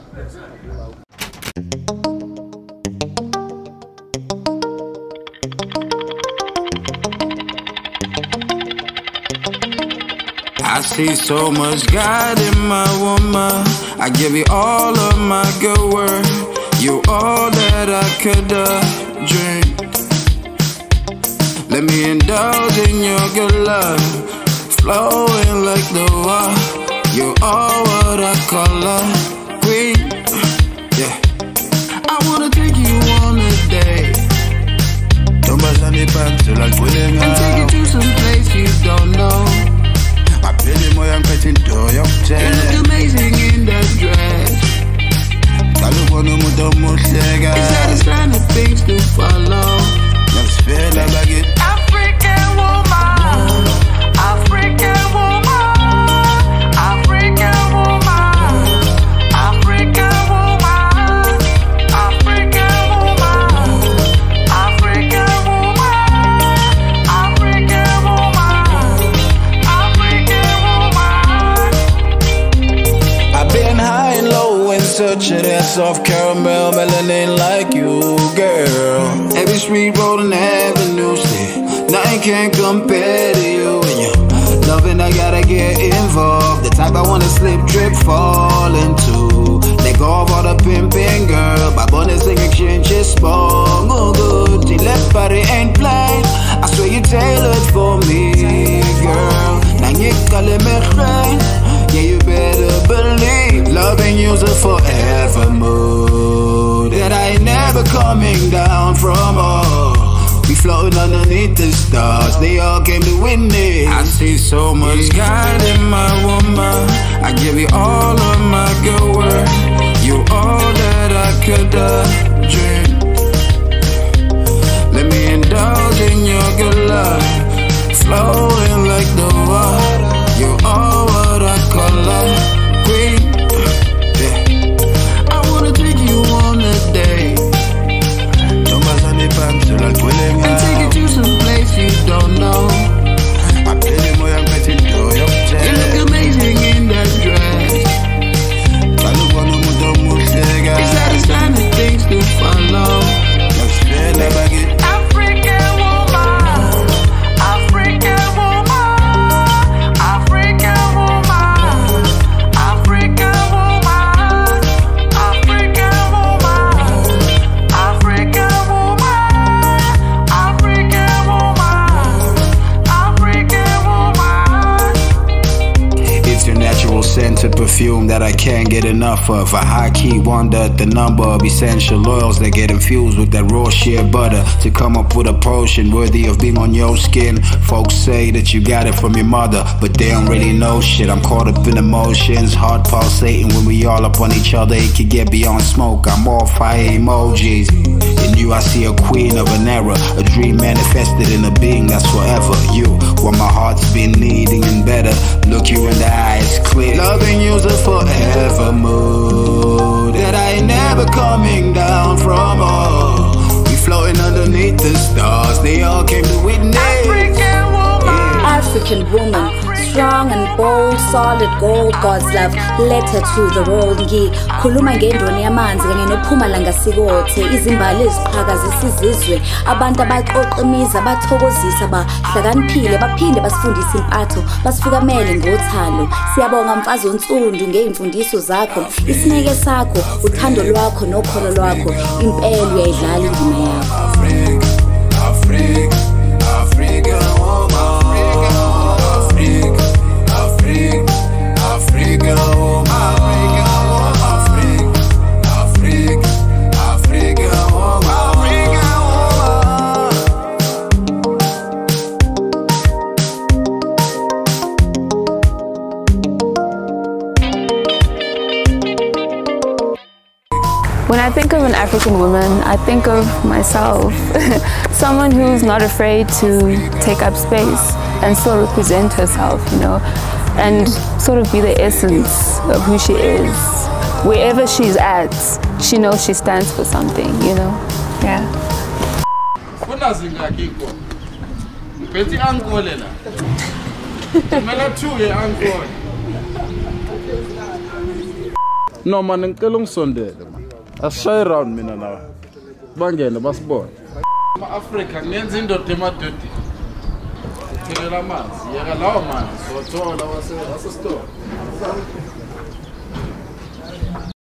I see so much God in my woman. I give you all of my good work. You all that I could dream. Let me indulge in your good love, flowing like the water. You are what I call love, queen. Yeah. I wanna take you on a date. And take you to some place you don't know. You look amazing in that dress. Is that a sign of things to follow? African woman, African woman, African woman, African woman, African woman, African woman, African woman. I've been high and low in search of that soft caramel melanin like you, girl. Every street, road, and avenue, nothing can compare to you. And you loving, I gotta get involved. The type I wanna slip, trip, fall into. Let go of all the pimping, girl. My bonus and exchange is small. Oh, good. The left body ain't blind. I swear you tailored for me, girl. Now you calling me friend. Yeah, you better believe loving you's a forever mood that I ain't never coming down from. Oh, we floating underneath the stars, they all came to witness. I see so much God in my woman. I give you all of my good work. You all that I could dream. Let me indulge in your good love, flowing like the water. You are what I call love, queen. Yeah. I wanna take you on a date. And take you to some place you don't know. You look amazing in that dress. Is that a sign of things to follow? African woman, African woman, African woman, African woman, African woman, African woman, African woman. It's your natural scented perfume that I can't get enough of. I high-key wonder at the number of essential oils that get infused with that raw shea butter to come up with a potion worthy of being on your skin. Folks say that you got it from your mother, but they don't really know shit. I'm caught up in emotions, heart pulsating when we all up on each other. It could get beyond smoke, I'm all fire emojis. In you I see a queen of an era, a dream manifested in a being that's forever. You, what my heart's been needing and better. Look you in the eyes, clear. Loving you's a forever mood that I ain't never coming down from. Oh, we floating underneath the stars, they all came to witness. African woman, strong and bold, solid gold, God's love, letter to the world. Ngikhuluma ngendoni yamanzi kanye noPhumalanga Sikothe, izimbali eziqhakazisa isizwe, abantu abaxoximiza, bathokozisa, bahlakaniphile, baphinde basifundise impatho, basifukamele ngothando. Siyabonga mfazi onsundu ngezimfundiso zakho, isineke sakho, uthando lwakho nokholo lwakho, impela uyayidlala indima yakho. Africa, Africa woman. Africa, woman. Africa, When I think of an African woman, I think of myself. Someone who's not afraid to take up space and still represent herself, you know, and sort of be the essence of who she is. Wherever she's at, she knows she stands for something, you know? Yeah. No man, ngicela ungisondele man. Asishaye round mina nawe. Bangene basibone. Africa ngenza indoda emadodeni. Thelela amanzi. Yeka lawo manzi. Sothola wase store.